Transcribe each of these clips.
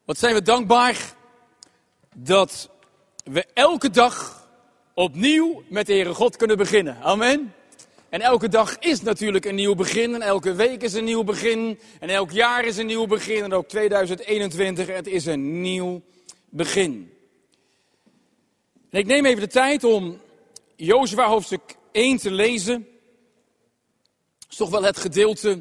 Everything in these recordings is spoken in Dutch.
Wat zijn we dankbaar dat we elke dag opnieuw met de Heere God kunnen beginnen. Amen. En elke dag is natuurlijk een nieuw begin. En elke week is een nieuw begin. En elk jaar is een nieuw begin. En ook 2021, het is een nieuw begin. En ik neem even de tijd om Jozua hoofdstuk 1 te lezen. Dat is toch wel het gedeelte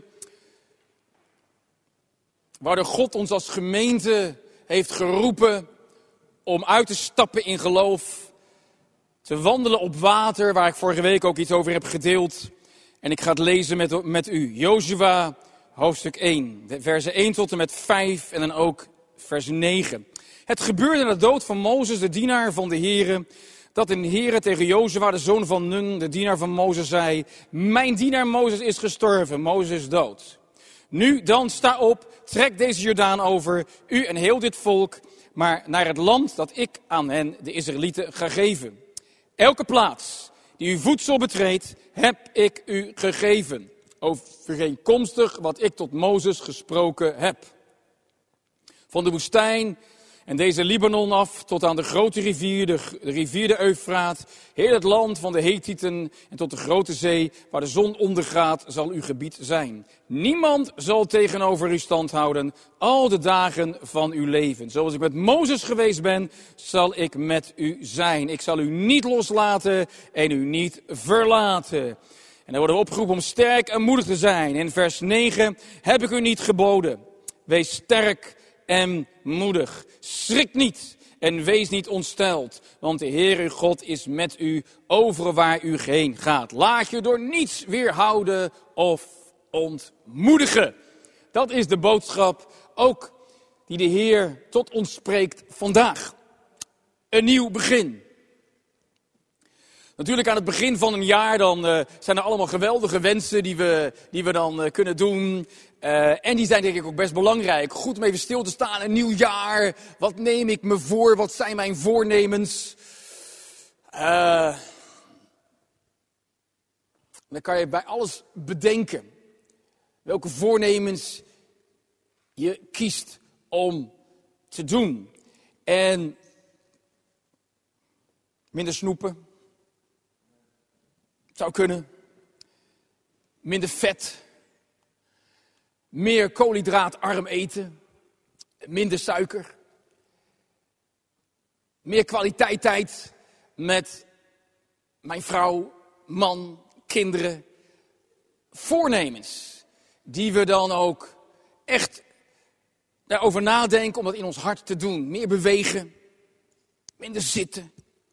waar de God ons als gemeente heeft geroepen om uit te stappen in geloof. Te wandelen op water, waar ik vorige week ook iets over heb gedeeld. En ik ga het lezen met u. Jozua, hoofdstuk 1, versen 1 tot en met 5 en dan ook vers 9. Het gebeurde na de dood van Mozes, de dienaar van de Heere, dat de Heere tegen Jozua, de zoon van Nun, de dienaar van Mozes, zei: Mijn dienaar Mozes is gestorven, Mozes is dood. Nu dan, sta op, trek deze Jordaan over, u en heel dit volk, maar naar het land dat ik aan hen, de Israëlieten, ga geven. Elke plaats die uw voedsel betreedt, heb ik u gegeven, overeenkomstig wat ik tot Mozes gesproken heb. Van de woestijn en deze Libanon af tot aan de grote rivier, de rivier de Eufraat, heel het land van de Hethieten en tot de grote zee, waar de zon ondergaat, zal uw gebied zijn. Niemand zal tegenover u stand houden, al de dagen van uw leven. Zoals ik met Mozes geweest ben, zal ik met u zijn. Ik zal u niet loslaten en u niet verlaten. En dan worden we opgeroepen om sterk en moedig te zijn. In vers 9 heb ik u niet geboden. Wees sterk en moedig. Schrik niet en wees niet ontsteld, want de Heer uw God is met u overal waar u heen gaat. Laat je door niets weerhouden of ontmoedigen. Dat is de boodschap ook die de Heer tot ons spreekt vandaag. Een nieuw begin. Natuurlijk aan het begin van een jaar dan zijn er allemaal geweldige wensen die we dan kunnen doen. En die zijn denk ik ook best belangrijk. Goed om even stil te staan, een nieuw jaar. Wat neem ik me voor? Wat zijn mijn voornemens? Dan kan je bij alles bedenken welke voornemens je kiest om te doen. En minder snoepen. Zou kunnen. Minder vet. Meer koolhydraatarm eten. Minder suiker. Meer kwaliteit tijd met mijn vrouw, man, kinderen. Voornemens die we dan ook echt daarover nadenken om dat in ons hart te doen. Meer bewegen. Minder zitten.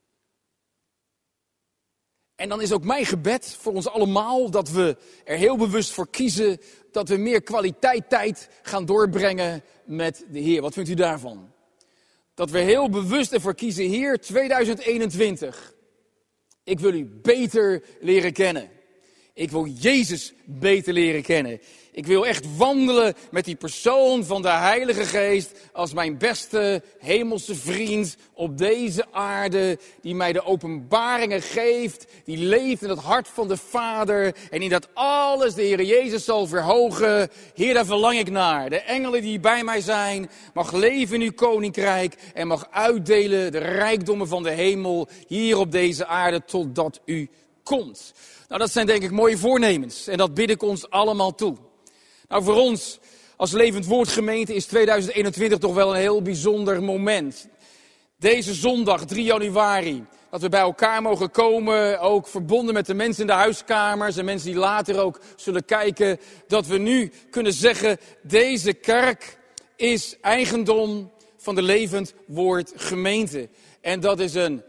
En dan is ook mijn gebed voor ons allemaal dat we er heel bewust voor kiezen dat we meer kwaliteit tijd gaan doorbrengen met de Heer. Wat vindt u daarvan? Dat we heel bewust ervoor kiezen, Heer, 2021. Ik wil u beter leren kennen. Ik wil Jezus beter leren kennen. Ik wil echt wandelen met die persoon van de Heilige Geest als mijn beste hemelse vriend op deze aarde. Die mij de openbaringen geeft, die leeft in het hart van de Vader. En in dat alles de Heer Jezus zal verhogen. Heer, daar verlang ik naar. De engelen die bij mij zijn, mag leven in uw koninkrijk. En mag uitdelen de rijkdommen van de hemel hier op deze aarde totdat u komt. Nou, dat zijn denk ik mooie voornemens. En dat bid ik ons allemaal toe. Nou, voor ons als Levend Woord gemeente is 2021 toch wel een heel bijzonder moment. Deze zondag, 3 januari, dat we bij elkaar mogen komen, ook verbonden met de mensen in de huiskamers en mensen die later ook zullen kijken, dat we nu kunnen zeggen, deze kerk is eigendom van de Levend Woord gemeente. En dat is een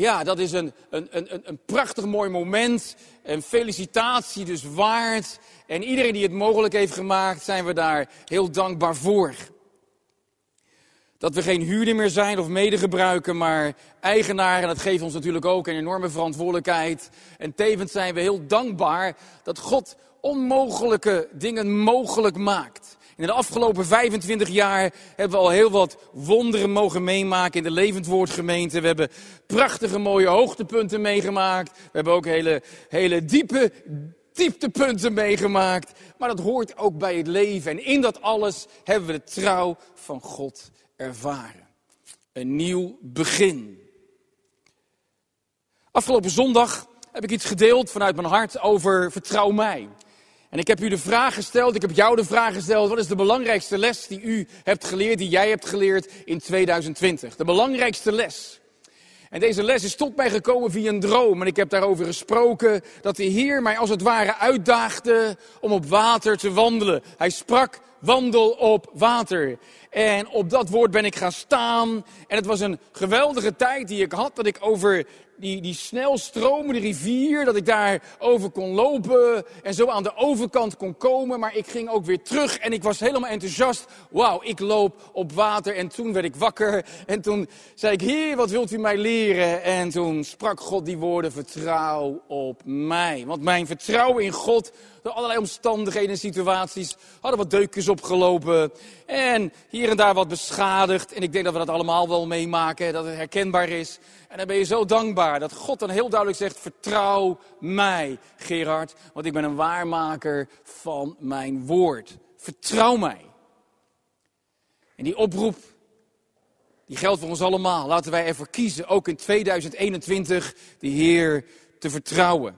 prachtig mooi moment, een felicitatie dus waard. En iedereen die het mogelijk heeft gemaakt, zijn we daar heel dankbaar voor. Dat we geen huurder meer zijn of medegebruiker, maar eigenaar. En dat geeft ons natuurlijk ook een enorme verantwoordelijkheid. En tevens zijn we heel dankbaar dat God onmogelijke dingen mogelijk maakt. In de afgelopen 25 jaar hebben we al heel wat wonderen mogen meemaken in de Levend Woord gemeente. We hebben prachtige mooie hoogtepunten meegemaakt. We hebben ook hele diepe dieptepunten meegemaakt. Maar dat hoort ook bij het leven. En in dat alles hebben we de trouw van God ervaren. Een nieuw begin. Afgelopen zondag heb ik iets gedeeld vanuit mijn hart over vertrouw mij. En ik heb u de vraag gesteld, ik heb jou de vraag gesteld, wat is de belangrijkste les die u hebt geleerd, die jij hebt geleerd in 2020? De belangrijkste les. En deze les is tot mij gekomen via een droom. En ik heb daarover gesproken dat de Heer mij als het ware uitdaagde om op water te wandelen. Hij sprak, wandel op water. En op dat woord ben ik gaan staan. En het was een geweldige tijd die ik had, dat ik over die snel stromende rivier, dat ik daar over kon lopen en zo aan de overkant kon komen. Maar ik ging ook weer terug en ik was helemaal enthousiast. Wauw, ik loop op water. En toen werd ik wakker en toen zei ik, Heer, wat wilt u mij leren? En toen sprak God die woorden, vertrouw op mij. Want mijn vertrouwen in God, door allerlei omstandigheden en situaties, hadden wat deukjes opgelopen. En hier en daar wat beschadigd. En ik denk dat we dat allemaal wel meemaken, dat het herkenbaar is. En dan ben je zo dankbaar dat God dan heel duidelijk zegt, vertrouw mij, Gerard. Want ik ben een waarmaker van mijn woord. Vertrouw mij. En die oproep, die geldt voor ons allemaal. Laten wij ervoor kiezen, ook in 2021, de Heer te vertrouwen.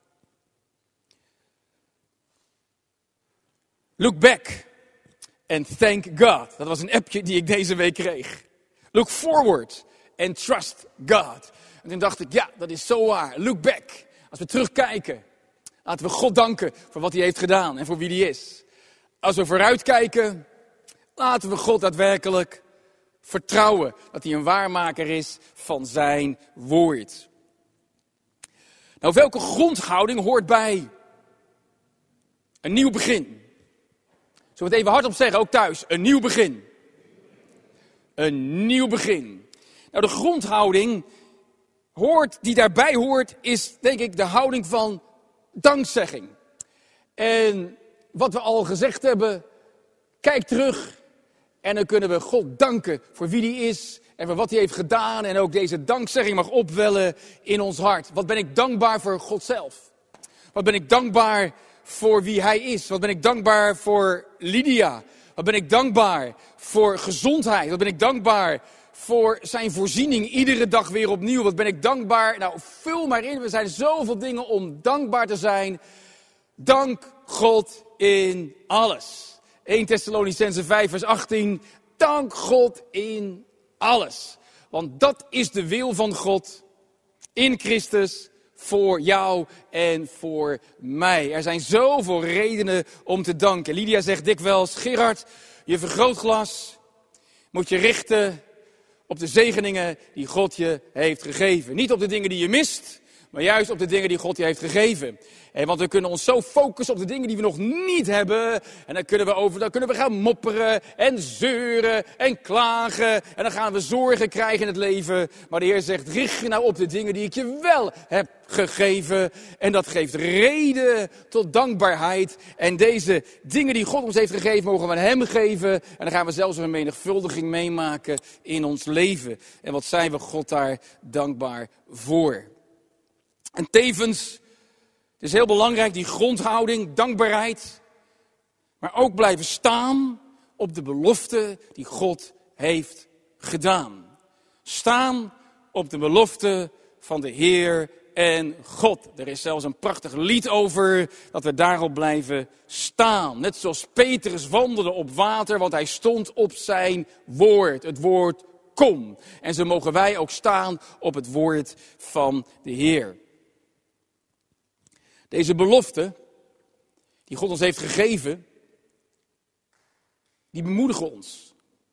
Look back and thank God. Dat was een appje die ik deze week kreeg. Look forward and trust God. En toen dacht ik, ja, dat is zo waar. Look back. Als we terugkijken, laten we God danken voor wat hij heeft gedaan en voor wie hij is. Als we vooruitkijken, laten we God daadwerkelijk vertrouwen dat hij een waarmaker is van zijn woord. Nou, welke grondhouding hoort bij een nieuw begin? Zullen we het even hardop zeggen, ook thuis? Een nieuw begin. Een nieuw begin. Nou, de grondhouding die daarbij hoort, is denk ik de houding van dankzegging. En wat we al gezegd hebben, kijk terug en dan kunnen we God danken voor wie hij is en voor wat hij heeft gedaan. En ook deze dankzegging mag opwellen in ons hart. Wat ben ik dankbaar voor God zelf? Wat ben ik dankbaar voor wie hij is? Wat ben ik dankbaar voor Lydia? Wat ben ik dankbaar voor gezondheid? Wat ben ik dankbaar voor zijn voorziening iedere dag weer opnieuw? Wat ben ik dankbaar? Nou, vul maar in. Er zijn zoveel dingen om dankbaar te zijn. Dank God in alles. 1 Thessalonicenzen 5 vers 18. Dank God in alles. Want dat is de wil van God in Christus voor jou en voor mij. Er zijn zoveel redenen om te danken. Lydia zegt dikwijls, Gerard, je vergrootglas moet je richten op de zegeningen die God je heeft gegeven. Niet op de dingen die je mist, maar juist op de dingen die God je heeft gegeven. Want we kunnen ons zo focussen op de dingen die we nog niet hebben. En dan kunnen we gaan mopperen en zeuren en klagen. En dan gaan we zorgen krijgen in het leven. Maar de Heer zegt, richt je nou op de dingen die ik je wel heb gegeven. En dat geeft reden tot dankbaarheid. En deze dingen die God ons heeft gegeven, mogen we aan hem geven. En dan gaan we zelfs een menigvuldiging meemaken in ons leven. En wat zijn we God daar dankbaar voor. En tevens, het is heel belangrijk, die grondhouding, dankbaarheid. Maar ook blijven staan op de belofte die God heeft gedaan. Staan op de belofte van de Heer en God. Er is zelfs een prachtig lied over dat we daarop blijven staan. Net zoals Petrus wandelde op water, want hij stond op zijn woord. Het woord kom. En zo mogen wij ook staan op het woord van de Heer. Deze belofte die God ons heeft gegeven, die bemoedigen ons.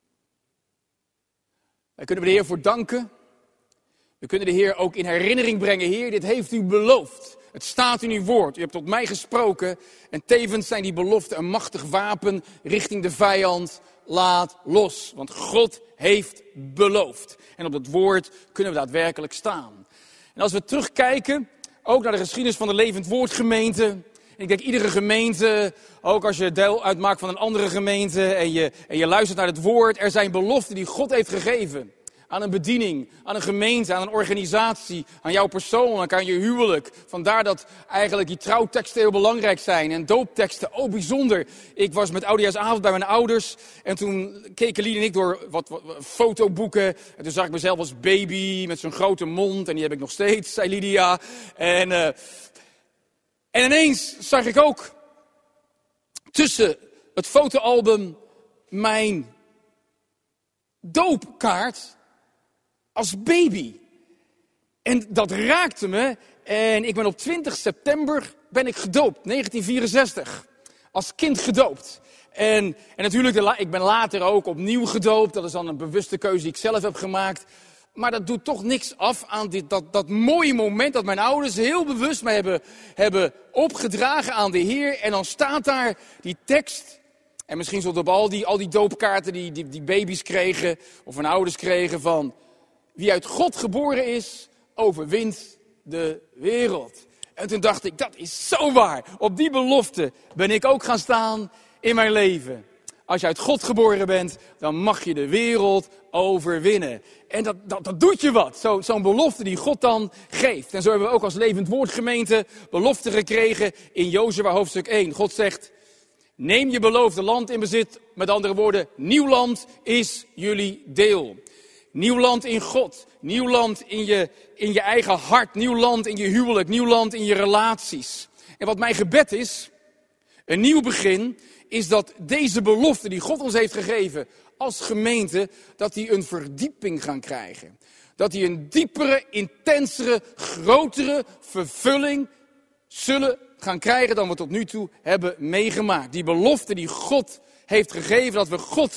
Daar kunnen we de Heer voor danken. We kunnen de Heer ook in herinnering brengen. Heer, dit heeft u beloofd. Het staat in uw woord. U hebt tot mij gesproken. En tevens zijn die beloften een machtig wapen richting de vijand. Laat los. Want God heeft beloofd. En op dat woord kunnen we daadwerkelijk staan. En als we terugkijken, ook naar de geschiedenis van de Levend Woord gemeente. En ik denk iedere gemeente, ook als je deel uitmaakt van een andere gemeente en je luistert naar het woord. Er zijn beloften die God heeft gegeven aan een bediening, aan een gemeente, aan een organisatie, aan jouw persoonlijk, aan je huwelijk. Vandaar dat eigenlijk die trouwteksten heel belangrijk zijn en doopteksten ook bijzonder. Ik was met oudejaarsavond bij mijn ouders en toen keken Lied en ik door wat fotoboeken. En toen zag ik mezelf als baby met zo'n grote mond en die heb ik nog steeds, zei Lydia. En ineens zag ik ook tussen het fotoalbum mijn doopkaart als baby. En dat raakte me. En ik ben op 20 september gedoopt, 1964. Als kind gedoopt. En natuurlijk, ik ben later ook opnieuw gedoopt. Dat is dan een bewuste keuze die ik zelf heb gemaakt. Maar dat doet toch niks af aan dat mooie moment dat mijn ouders heel bewust mij hebben opgedragen aan de Heer. En dan staat daar die tekst. En misschien zullen op al die doopkaarten die baby's kregen, of hun ouders kregen, van wie uit God geboren is, overwint de wereld. En toen dacht ik, dat is zo waar. Op die belofte ben ik ook gaan staan in mijn leven. Als je uit God geboren bent, dan mag je de wereld overwinnen. En dat doet je wat. Zo'n belofte die God dan geeft. En zo hebben we ook als Levend Woord gemeente belofte gekregen in Jozua hoofdstuk 1. God zegt, neem je beloofde land in bezit. Met andere woorden, nieuw land is jullie deel. Nieuw land in God. Nieuw land in je eigen hart. Nieuw land in je huwelijk. Nieuw land in je relaties. En wat mijn gebed is, een nieuw begin, is dat deze belofte die God ons heeft gegeven als gemeente, dat die een verdieping gaan krijgen. Dat die een diepere, intensere, grotere vervulling zullen gaan krijgen dan we tot nu toe hebben meegemaakt. Die belofte die God heeft gegeven, dat we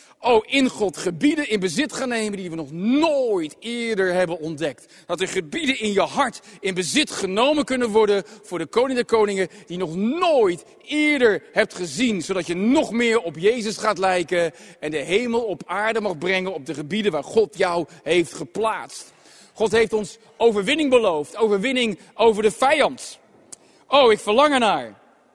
in God gebieden in bezit gaan nemen die we nog nooit eerder hebben ontdekt. Dat er gebieden in je hart in bezit genomen kunnen worden voor de koning der koningen die je nog nooit eerder hebt gezien. Zodat je nog meer op Jezus gaat lijken en de hemel op aarde mag brengen op de gebieden waar God jou heeft geplaatst. God heeft ons overwinning beloofd, overwinning over de vijand. Ik verlang ernaar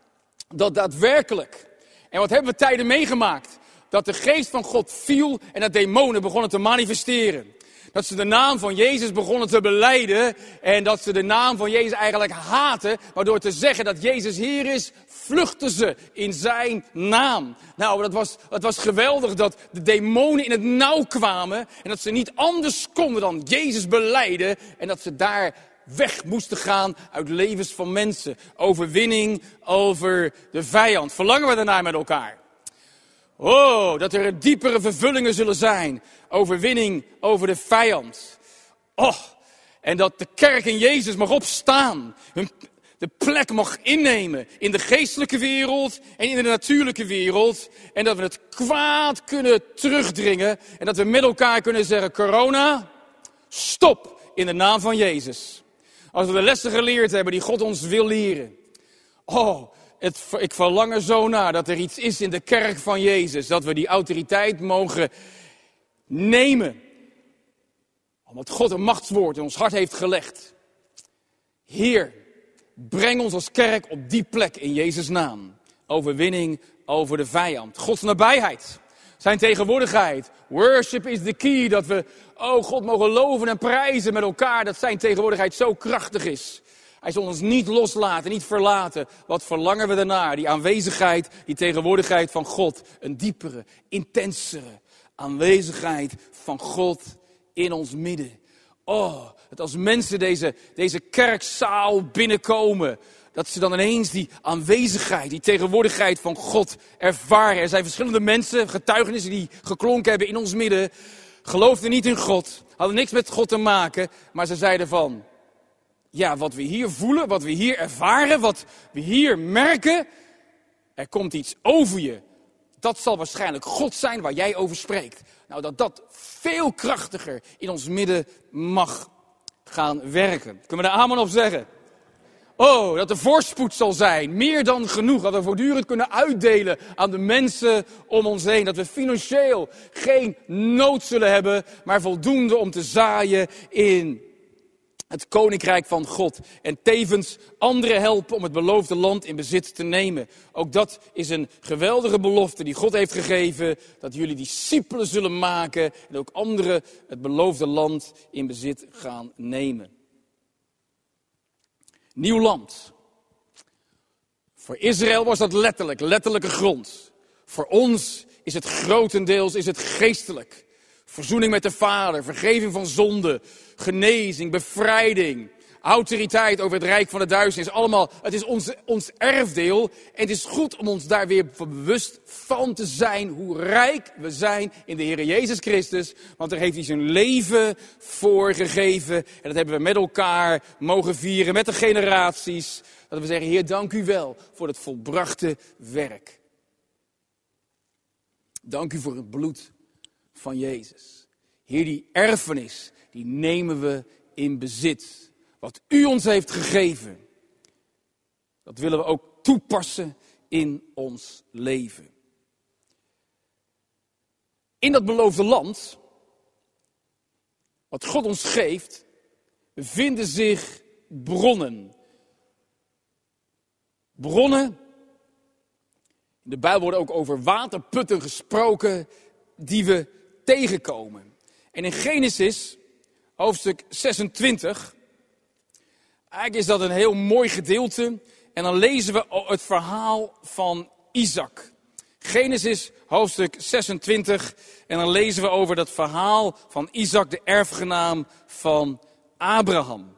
dat daadwerkelijk. En wat hebben we tijden meegemaakt? Dat de geest van God viel en dat demonen begonnen te manifesteren. Dat ze de naam van Jezus begonnen te belijden en dat ze de naam van Jezus eigenlijk haten. Waardoor te zeggen dat Jezus Heer is, vluchten ze in zijn naam. Nou, dat was geweldig dat de demonen in het nauw kwamen en dat ze niet anders konden dan Jezus belijden. En dat ze daar weg moesten gaan uit levens van mensen. Overwinning over de vijand. Verlangen we daarnaar met elkaar? Dat er diepere vervullingen zullen zijn. Overwinning over de vijand. En dat de kerk in Jezus mag opstaan. De plek mag innemen in de geestelijke wereld en in de natuurlijke wereld. En dat we het kwaad kunnen terugdringen. En dat we met elkaar kunnen zeggen, corona, stop in de naam van Jezus. Als we de lessen geleerd hebben die God ons wil leren. Ik verlang er zo naar dat er iets is in de kerk van Jezus. Dat we die autoriteit mogen nemen. Omdat God een machtswoord in ons hart heeft gelegd. Heer, breng ons als kerk op die plek in Jezus' naam. Overwinning over de vijand. Gods nabijheid. Zijn tegenwoordigheid. Worship is the key. Dat we, God mogen loven en prijzen met elkaar. Dat zijn tegenwoordigheid zo krachtig is. Hij zal ons niet loslaten, niet verlaten. Wat verlangen we daarnaar? Die aanwezigheid, die tegenwoordigheid van God. Een diepere, intensere aanwezigheid van God in ons midden. Dat als mensen deze kerkzaal binnenkomen, dat ze dan ineens die aanwezigheid, die tegenwoordigheid van God ervaren. Er zijn verschillende mensen, getuigenissen die geklonken hebben in ons midden. Geloofden niet in God, hadden niks met God te maken, maar ze zeiden van, ja, wat we hier voelen, wat we hier ervaren, wat we hier merken, er komt iets over je. Dat zal waarschijnlijk God zijn waar jij over spreekt. Nou, dat veel krachtiger in ons midden mag gaan werken. Kunnen we daar amen op zeggen? Dat er voorspoed zal zijn, meer dan genoeg. Dat we voortdurend kunnen uitdelen aan de mensen om ons heen. Dat we financieel geen nood zullen hebben, maar voldoende om te zaaien in het koninkrijk van God. En tevens anderen helpen om het beloofde land in bezit te nemen. Ook dat is een geweldige belofte die God heeft gegeven. Dat jullie discipelen zullen maken en ook anderen het beloofde land in bezit gaan nemen. Nieuw land. Voor Israël was dat letterlijke grond. Voor ons is het grotendeels geestelijk. Verzoening met de Vader, vergeving van zonde, genezing, bevrijding, autoriteit over het rijk van de duisternis. Allemaal, het is ons erfdeel. En het is goed om ons daar weer bewust van te zijn hoe rijk we zijn in de Heer Jezus Christus. Want daar heeft hij zijn leven voor gegeven. En dat hebben we met elkaar mogen vieren, met de generaties. Dat we zeggen, Heer, dank u wel voor het volbrachte werk. Dank u voor het bloed van Jezus. Heer, die erfenis, die nemen we in bezit. Wat u ons heeft gegeven, dat willen we ook toepassen in ons leven. In dat beloofde land, wat God ons geeft, bevinden zich bronnen. Bronnen, in de Bijbel wordt ook over waterputten gesproken die we tegenkomen. En in Genesis, hoofdstuk 26, eigenlijk is dat een heel mooi gedeelte. En dan lezen we het verhaal van Isaac. Genesis, hoofdstuk 26. En dan lezen we over dat verhaal van Isaac, de erfgenaam van Abraham.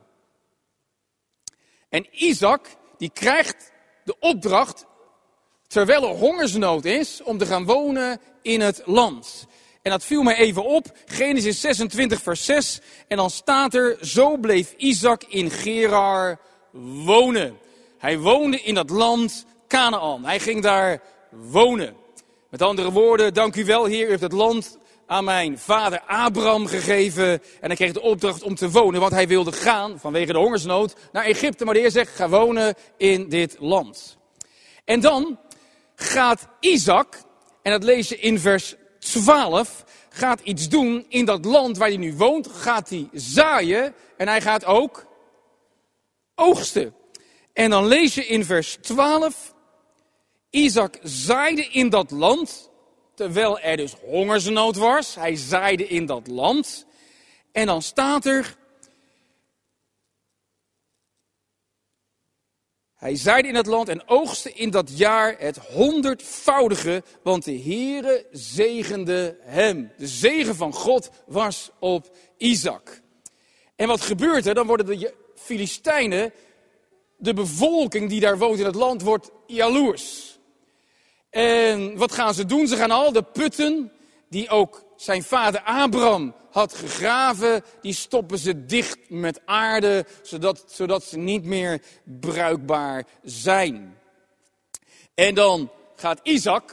En Isaac, die krijgt de opdracht, terwijl er hongersnood is, om te gaan wonen in het land. En dat viel mij even op, Genesis 26 vers 6. En dan staat er, zo bleef Isaac in Gerar wonen. Hij woonde in dat land Kanaan. Hij ging daar wonen. Met andere woorden, dank u wel Heer, u heeft het land aan mijn vader Abraham gegeven. En hij kreeg de opdracht om te wonen, want hij wilde gaan, vanwege de hongersnood, naar Egypte. Maar de Heer zegt, ga wonen in dit land. En dan gaat Isaac, en dat lees je in vers 12, gaat iets doen in dat land waar hij nu woont. Gaat hij zaaien en hij gaat ook oogsten. En dan lees je in vers 12, Isaac zaaide in dat land, terwijl er dus hongersnood was. Hij zaaide in dat land. En dan staat er, hij zaaide in het land en oogste in dat jaar het 100-voudige, want de Heere zegende hem. De zegen van God was op Isaac. En wat gebeurt er? Dan worden de Filistijnen, de bevolking die daar woont in het land, wordt jaloers. En wat gaan ze doen? Ze gaan al de putten die ook zijn vader Abraham had gegraven, die stoppen ze dicht met aarde, zodat ze niet meer bruikbaar zijn. En dan gaat Isaac,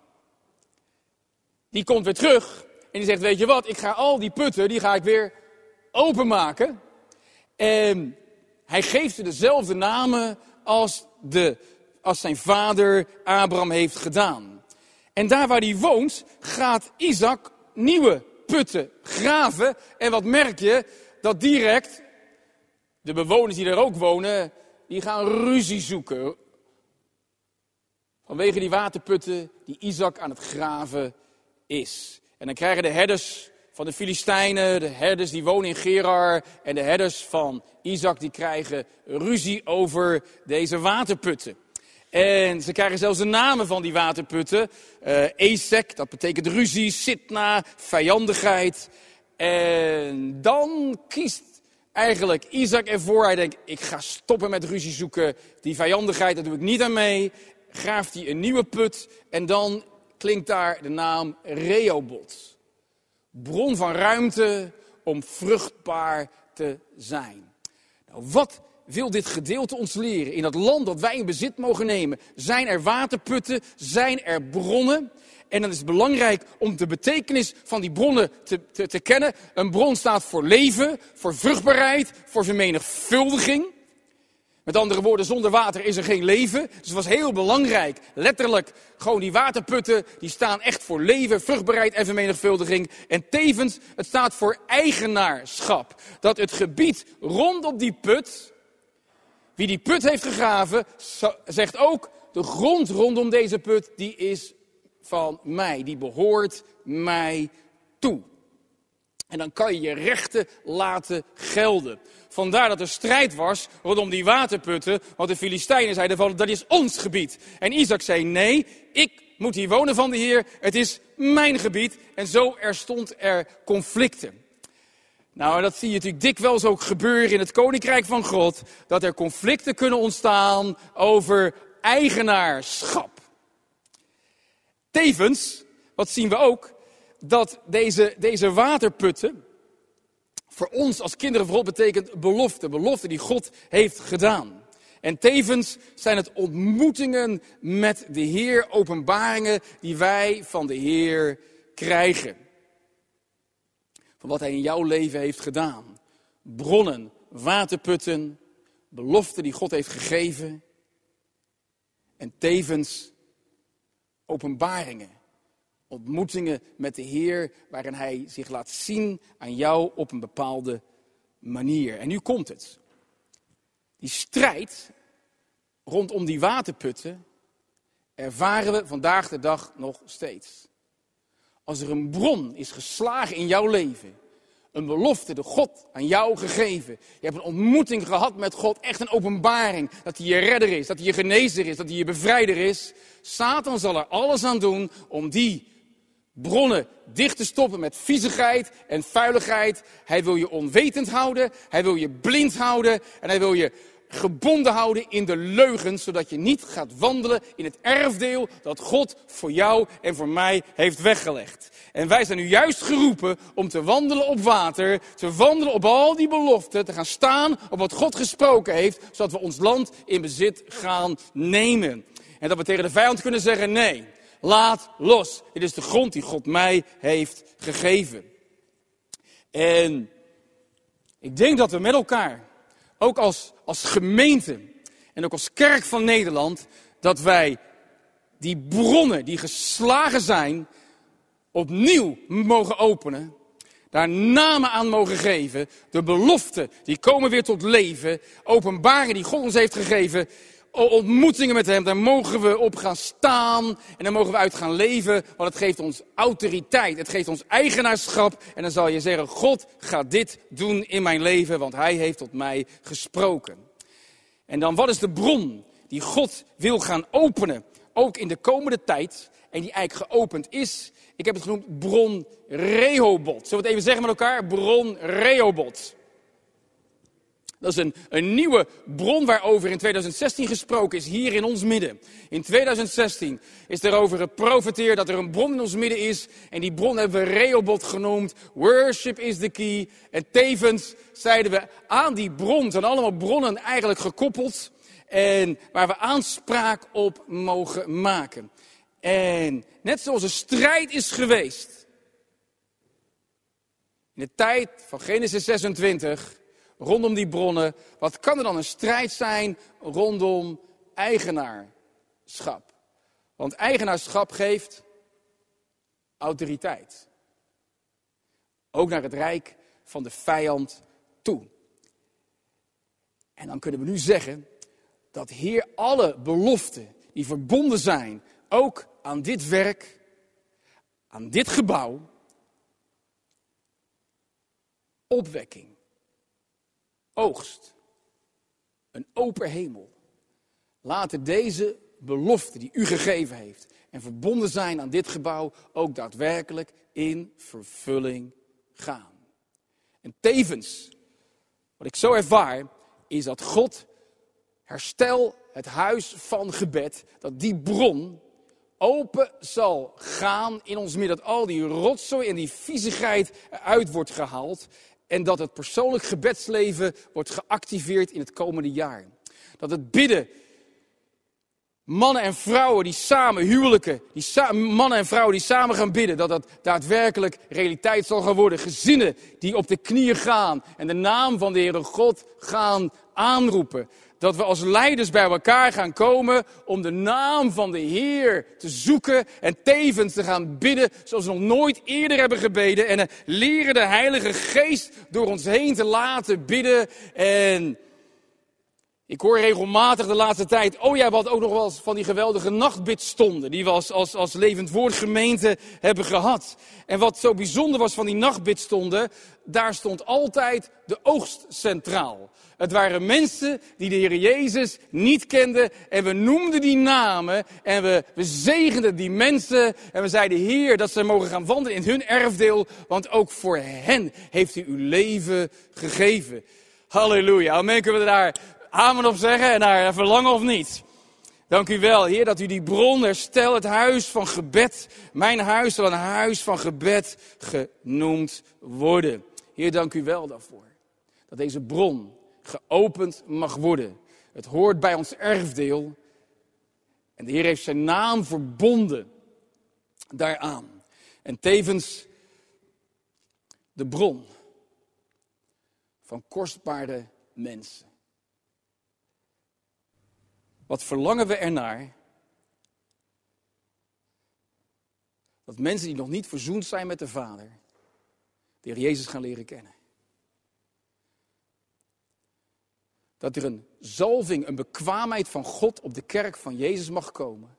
die komt weer terug en die zegt, weet je wat, ik ga al die putten, die ga ik weer openmaken. En hij geeft ze dezelfde namen als zijn vader Abraham heeft gedaan. En daar waar hij woont, gaat Isaac nieuwe putten graven. En wat merk je? Dat direct de bewoners die daar ook wonen, die gaan ruzie zoeken. Vanwege die waterputten die Isaac aan het graven is. En dan krijgen de herders van de Filistijnen, de herders die wonen in Gerar en de herders van Isaac, die krijgen ruzie over deze waterputten. En ze krijgen zelfs de namen van die waterputten. Esek, dat betekent ruzie, Sitna, vijandigheid. En dan kiest eigenlijk Isaac ervoor. Hij denkt, ik ga stoppen met ruzie zoeken. Die vijandigheid, daar doe ik niet aan mee. Graaft hij een nieuwe put. En dan klinkt daar de naam Rehoboth. Bron van ruimte om vruchtbaar te zijn. Nou, wat wil dit gedeelte ons leren? In dat land dat wij in bezit mogen nemen, zijn er waterputten, zijn er bronnen. En dan is het belangrijk om de betekenis van die bronnen te kennen. Een bron staat voor leven, voor vruchtbaarheid, voor vermenigvuldiging. Met andere woorden, zonder water is er geen leven. Dus het was heel belangrijk, letterlijk, gewoon die waterputten, die staan echt voor leven, vruchtbaarheid en vermenigvuldiging. En tevens, het staat voor eigenaarschap. Dat het gebied rondom die put, wie die put heeft gegraven, zegt ook, de grond rondom deze put, die is van mij, die behoort mij toe. En dan kan je je rechten laten gelden. Vandaar dat er strijd was rondom die waterputten. Want de Filistijnen zeiden van, dat is ons gebied. En Isaac zei, nee, ik moet hier wonen van de Heer. Het is mijn gebied. En zo stond er conflicten. Nou, dat zie je natuurlijk dikwijls ook gebeuren in het Koninkrijk van God. Dat er conflicten kunnen ontstaan over eigenaarschap. Tevens, wat zien we ook? Dat deze waterputten voor ons als kinderen van God betekent belofte. Belofte die God heeft gedaan. En tevens zijn het ontmoetingen met de Heer, openbaringen die wij van de Heer krijgen. Van wat Hij in jouw leven heeft gedaan. Bronnen, waterputten, beloften die God heeft gegeven. En tevens openbaringen. Ontmoetingen met de Heer, waarin Hij zich laat zien aan jou op een bepaalde manier. En nu komt het. Die strijd rondom die waterputten ervaren we vandaag de dag nog steeds. Als er een bron is geslagen in jouw leven, een belofte door God aan jou gegeven. Je hebt een ontmoeting gehad met God, echt een openbaring. Dat Hij je redder is, dat Hij je genezer is, dat Hij je bevrijder is. Satan zal er alles aan doen om die bronnen dicht te stoppen met viezigheid en vuiligheid. Hij wil je onwetend houden, hij wil je blind houden en hij wil je gebonden houden in de leugens, zodat je niet gaat wandelen in het erfdeel dat God voor jou en voor mij heeft weggelegd. En wij zijn nu juist geroepen om te wandelen op water, te wandelen op al die beloften, te gaan staan op wat God gesproken heeft, zodat we ons land in bezit gaan nemen. En dat we tegen de vijand kunnen zeggen, nee, laat los. Dit is de grond die God mij heeft gegeven. En ik denk dat we met elkaar, ook als gemeente en ook als kerk van Nederland, dat wij die bronnen die geslagen zijn, opnieuw mogen openen. Daar namen aan mogen geven. De beloften die komen weer tot leven. Openbaringen die God ons heeft gegeven. Ontmoetingen met Hem, daar mogen we op gaan staan en daar mogen we uit gaan leven, want het geeft ons autoriteit, het geeft ons eigenaarschap en dan zal je zeggen, God gaat dit doen in mijn leven, want Hij heeft tot mij gesproken. En dan, wat is de bron die God wil gaan openen, ook in de komende tijd, en die eigenlijk geopend is? Ik heb het genoemd bron Rehoboth. Zullen we het even zeggen met elkaar? Bron Rehoboth. Dat is een nieuwe bron waarover in 2016 gesproken is, hier in ons midden. In 2016 is erover geprofeteerd dat er een bron in ons midden is. En die bron hebben we Rehoboth genoemd. Worship is the key. En tevens zeiden we aan die bron, zijn allemaal bronnen eigenlijk gekoppeld. En waar we aanspraak op mogen maken. En net zoals er strijd is geweest in de tijd van Genesis 26... rondom die bronnen, wat kan er dan een strijd zijn rondom eigenaarschap? Want eigenaarschap geeft autoriteit. Ook naar het rijk van de vijand toe. En dan kunnen we nu zeggen dat Heer alle beloften die verbonden zijn, ook aan dit werk, aan dit gebouw, opwekking, oogst, een open hemel. Laten deze beloften die u gegeven heeft en verbonden zijn aan dit gebouw ook daadwerkelijk in vervulling gaan. En tevens, wat ik zo ervaar, is dat God, herstel het huis van gebed, dat die bron open zal gaan in ons midden. Dat al die rotzooi en die viezigheid eruit wordt gehaald. En dat het persoonlijk gebedsleven wordt geactiveerd in het komende jaar. Dat het bidden, mannen en vrouwen die samen huwelijken, mannen en vrouwen die samen gaan bidden, dat dat daadwerkelijk realiteit zal gaan worden. Gezinnen die op de knieën gaan en de naam van de Heere God gaan aanroepen. Dat we als leiders bij elkaar gaan komen om de naam van de Heer te zoeken en tevens te gaan bidden zoals we nog nooit eerder hebben gebeden. En leren de Heilige Geest door ons heen te laten bidden. En ik hoor regelmatig de laatste tijd, we hadden ook nog wel eens van die geweldige nachtbidstonden die we als Levend Woord gemeente hebben gehad. En wat zo bijzonder was van die nachtbidstonden, daar stond altijd de oogst centraal. Het waren mensen die de Heer Jezus niet kenden en we noemden die namen en we zegenden die mensen. En we zeiden, Heer, dat ze mogen gaan wandelen in hun erfdeel, want ook voor hen heeft u uw leven gegeven. Halleluja, amen, kunnen we daar amen op zeggen en naar verlangen of niet? Dank u wel, Heer, dat u die bron herstel, het huis van gebed. Mijn huis zal een huis van gebed genoemd worden. Heer, dank u wel daarvoor. Dat deze bron geopend mag worden. Het hoort bij ons erfdeel. En de Heer heeft zijn naam verbonden daaraan. En tevens de bron van kostbare mensen. Wat verlangen we ernaar? Dat mensen die nog niet verzoend zijn met de Vader, de Heer Jezus gaan leren kennen. Dat er een zalving, een bekwaamheid van God op de kerk van Jezus mag komen.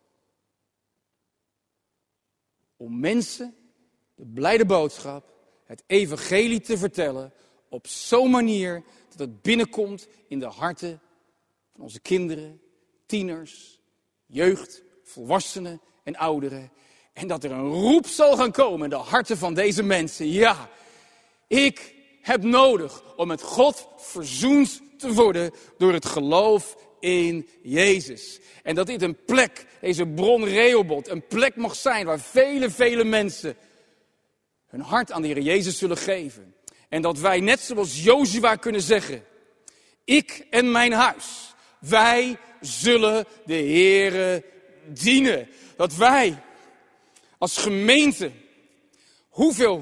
Om mensen de blijde boodschap, het evangelie te vertellen op zo'n manier dat het binnenkomt in de harten van onze kinderen, tieners, jeugd, volwassenen en ouderen. En dat er een roep zal gaan komen in de harten van deze mensen. Ja, ik heb nodig om met God verzoend te worden door het geloof in Jezus. En dat dit een plek, deze bron Rehoboth, een plek mag zijn waar vele mensen hun hart aan de Heer Jezus zullen geven. En dat wij net zoals Jozua kunnen zeggen, ik en mijn huis, wij zullen de Heere dienen. Dat wij als gemeente, hoeveel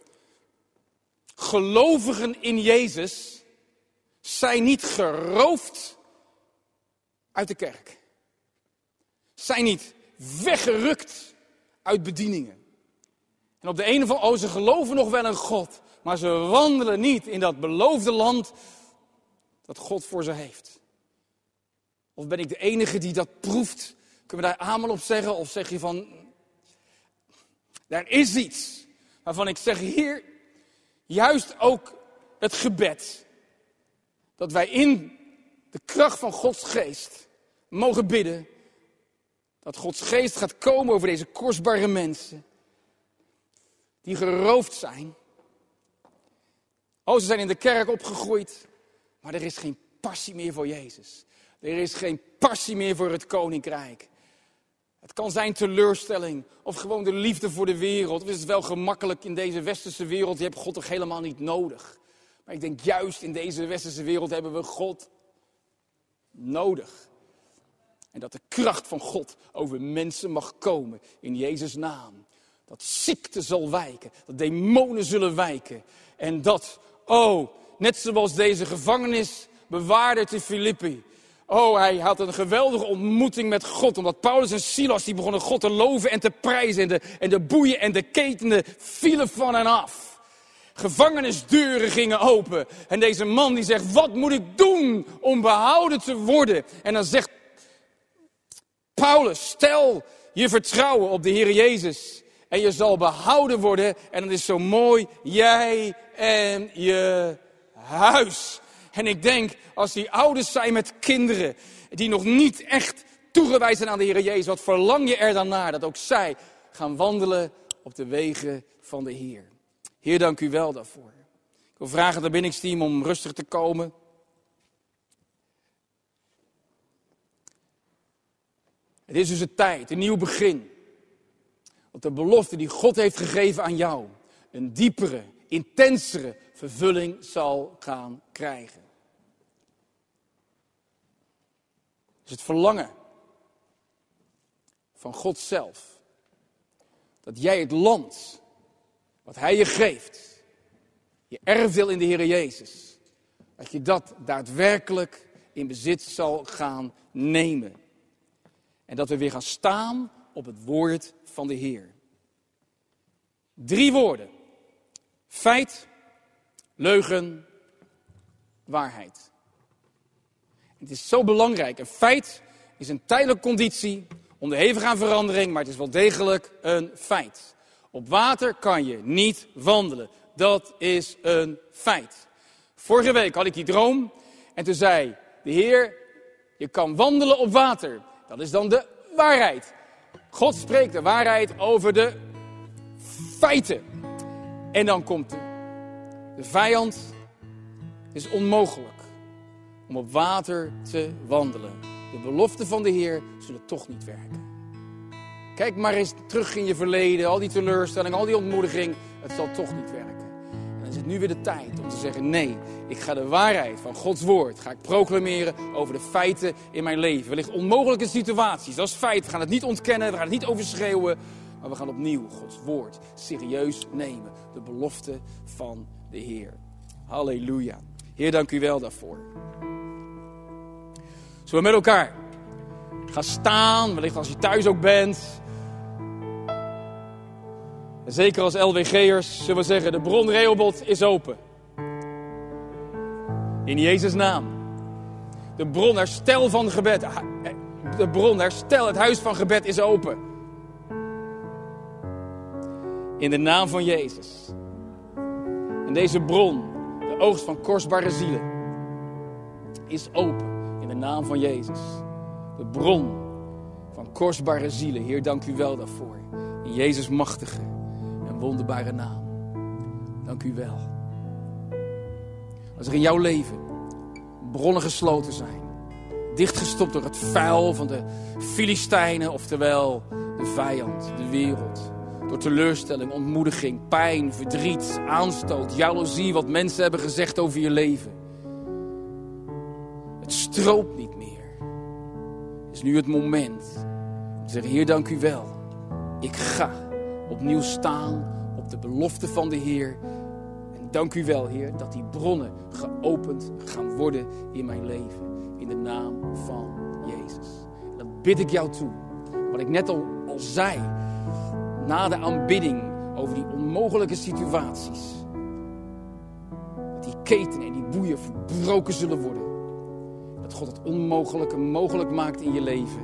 gelovigen in Jezus zijn niet geroofd uit de kerk. Zijn niet weggerukt uit bedieningen. En op de ene van, ze geloven nog wel in God, maar ze wandelen niet in dat beloofde land dat God voor ze heeft. Of ben ik de enige die dat proeft? Kunnen we daar amen op zeggen? Of zeg je van, er is iets waarvan ik zeg, Heer, juist ook het gebed. Dat wij in de kracht van Gods geest mogen bidden. Dat Gods geest gaat komen over deze kostbare mensen. Die geroofd zijn. Ze zijn in de kerk opgegroeid. Maar er is geen passie meer voor Jezus. Er is geen passie meer voor het koninkrijk. Het kan zijn teleurstelling. Of gewoon de liefde voor de wereld. Of is het wel gemakkelijk in deze westerse wereld. Je hebt God toch helemaal niet nodig. Maar ik denk juist in deze westerse wereld hebben we God nodig. En dat de kracht van God over mensen mag komen in Jezus' naam. Dat ziekte zal wijken. Dat demonen zullen wijken. En dat, net zoals deze gevangenisbewaarder te Filippi. Hij had een geweldige ontmoeting met God. Omdat Paulus en Silas die begonnen God te loven en te prijzen. En de boeien en de ketenen vielen van hen af. Gevangenisdeuren gingen open. En deze man die zegt, wat moet ik doen om behouden te worden? En dan zegt Paulus, stel je vertrouwen op de Heer Jezus. En je zal behouden worden. En dat is zo mooi, jij en je huis. En ik denk, als die ouders zijn met kinderen die nog niet echt toegewijd zijn aan de Heer Jezus, wat verlang je er dan naar? Dat ook zij gaan wandelen op de wegen van de Heer. Heer, dank u wel daarvoor. Ik wil vragen het bindingsteam om rustig te komen. Het is dus een tijd, een nieuw begin. Dat de belofte die God heeft gegeven aan jou, een diepere, intensere vervulling zal gaan krijgen. Dus het verlangen van God zelf. Dat jij het land wat Hij je geeft, je erfdeel in de Heer Jezus, dat je dat daadwerkelijk in bezit zal gaan nemen. En dat we weer gaan staan op het woord van de Heer. 3 woorden. Feit, leugen, waarheid. Het is zo belangrijk. Een feit is een tijdelijke conditie, onderhevig aan verandering, maar het is wel degelijk een feit. Op water kan je niet wandelen. Dat is een feit. Vorige week had ik die droom en toen zei de Heer, je kan wandelen op water. Dat is dan de waarheid. God spreekt de waarheid over de feiten. En dan komt de vijand. Het is onmogelijk om op water te wandelen. De beloften van de Heer zullen toch niet werken. Kijk maar eens terug in je verleden, al die teleurstelling, al die ontmoediging. Het zal toch niet werken. En dan is het nu weer de tijd om te zeggen, nee, ik ga de waarheid van Gods woord ga ik proclameren over de feiten in mijn leven. Wellicht onmogelijke situaties, dat is feit. We gaan het niet ontkennen, we gaan het niet overschreeuwen. Maar we gaan opnieuw Gods woord serieus nemen. De belofte van de Heer. Halleluja. Heer, dank u wel daarvoor. Zullen we met elkaar gaan staan, wellicht als je thuis ook bent. En zeker als LWG'ers zullen we zeggen, de bron Rehoboth is open. In Jezus' naam. De bron herstel van gebed. De bron herstel, het huis van gebed is open. In de naam van Jezus. En deze bron, de oogst van kostbare zielen, is open. In de naam van Jezus. De bron van kostbare zielen. Heer, dank u wel daarvoor. In Jezus' machtige en wonderbare naam. Dank u wel. Als er in jouw leven bronnen gesloten zijn. Dichtgestopt door het vuil van de Filistijnen. Oftewel de vijand, de wereld. Door teleurstelling, ontmoediging, pijn, verdriet, aanstoot, jaloezie. Wat mensen hebben gezegd over je leven. Het stroopt niet meer. Het is nu het moment om te zeggen, Heer, dank u wel. Ik ga opnieuw staan op de belofte van de Heer. En dank u wel, Heer, dat die bronnen geopend gaan worden in mijn leven. In de naam van Jezus. En dat bid ik jou toe. Wat ik net al zei, na de aanbidding over die onmogelijke situaties. Dat die ketenen en die boeien verbroken zullen worden. Dat God het onmogelijke mogelijk maakt in je leven.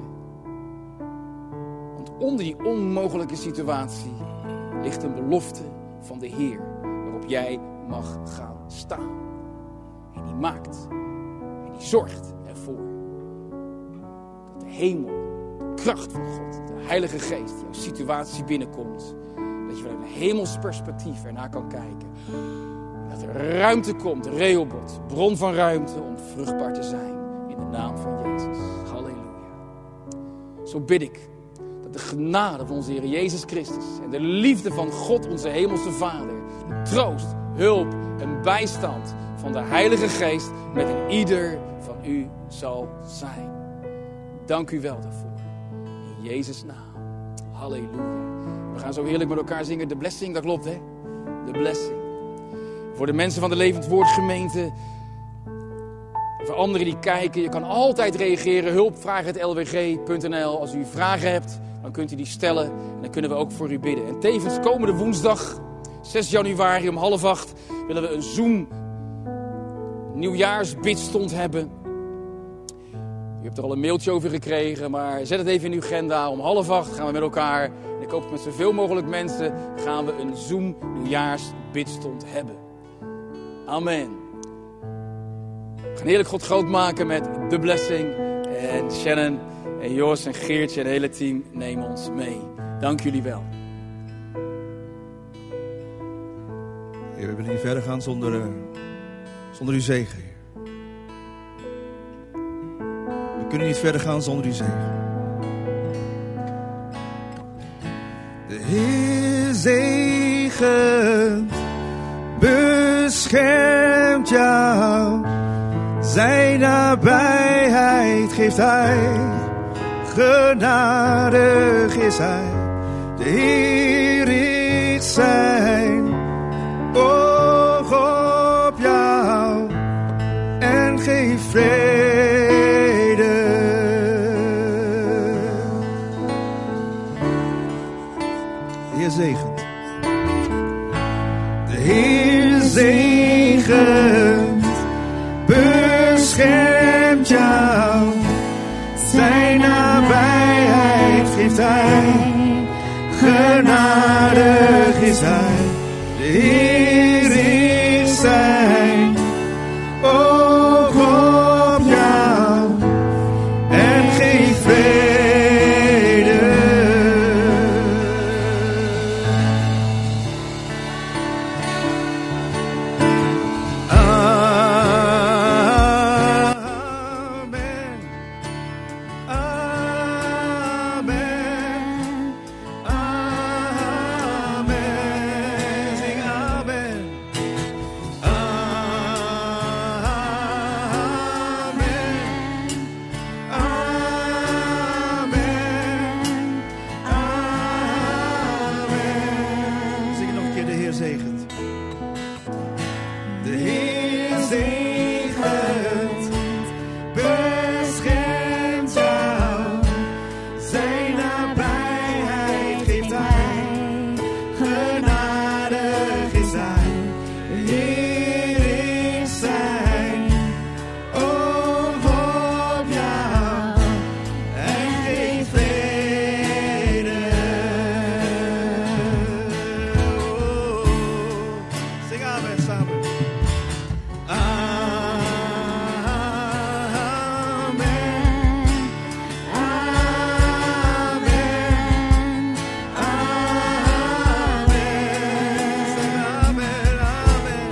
Want onder die onmogelijke situatie ligt een belofte van de Heer. Waarop jij mag gaan staan. En die maakt. En die zorgt ervoor. Dat de hemel, de kracht van God, de Heilige Geest, jouw situatie binnenkomt. Dat je vanuit een hemels perspectief ernaar kan kijken. Dat er ruimte komt, Rehoboth, bron van ruimte om vruchtbaar te zijn. In de naam van Jezus. Halleluja. Zo bid ik dat de genade van onze Heer Jezus Christus en de liefde van God, onze hemelse Vader, de troost, hulp en bijstand van de Heilige Geest met een ieder van u zal zijn. Dank u wel daarvoor. In Jezus' naam. Halleluja. We gaan zo heerlijk met elkaar zingen. De blessing, dat klopt hè? De blessing. Voor de mensen van de Levend Woord gemeente. Voor anderen die kijken, je kan altijd reageren. Hulpvragen@lwg.nl. Als u vragen hebt, dan kunt u die stellen. En dan kunnen we ook voor u bidden. En tevens komende woensdag, 6 januari om 7:30, willen we een Zoom nieuwjaarsbidstond hebben. U hebt er al een mailtje over gekregen, maar zet het even in uw agenda. Om 7:30 gaan we met elkaar. En ik hoop met zoveel mogelijk mensen gaan we een Zoom nieuwjaarsbidstond hebben. Amen. We gaan heerlijk God groot maken met The Blessing. En Shannon en Jos en Geertje en het hele team nemen ons mee. Dank jullie wel. Heer, we willen niet verder gaan zonder uw zegen, Heer. We kunnen niet verder gaan zonder uw zegen. De Heer zegent, beschermt jou. Zijn nabijheid geeft hij, genadig is hij. De Heer richt zijn oog op jou en geeft vrede. zegent. De Heer zegent, beschermt jou. Zijn nabijheid geeft Hij, genadig is Hij. De Heer is zijn oog op jou en geeft vrede. Amen. Amen. Amen. Zing amen. Amen. Amen. Amen. Zing nog een keer, de Heer zegent. De Heer zegent, beschermt jou. Zijn nabijheid geeft Hij, genadig is Hij. De Heer is zijn oog op jou en geeft vrede. Zing amen samen. Amen. Amen. Amen. Zing amen. Amen.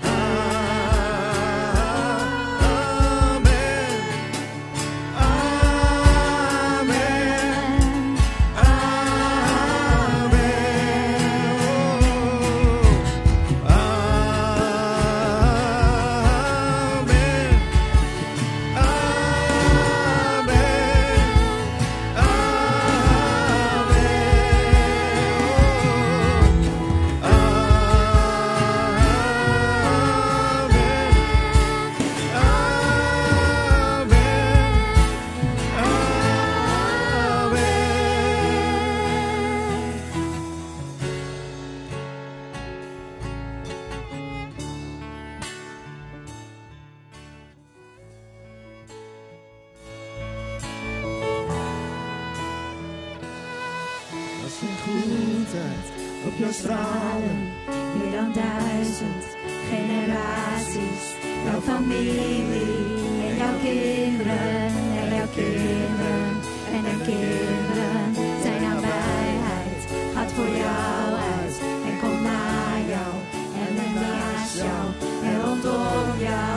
Als zijn goedheid op jou stralen, meer dan 1000 generaties. Jouw familie en jouw kinderen en jouw kinderen en jouw kinderen. Zijn nabijheid gaat voor jou uit en komt naar jou en naast jou en rondom jou.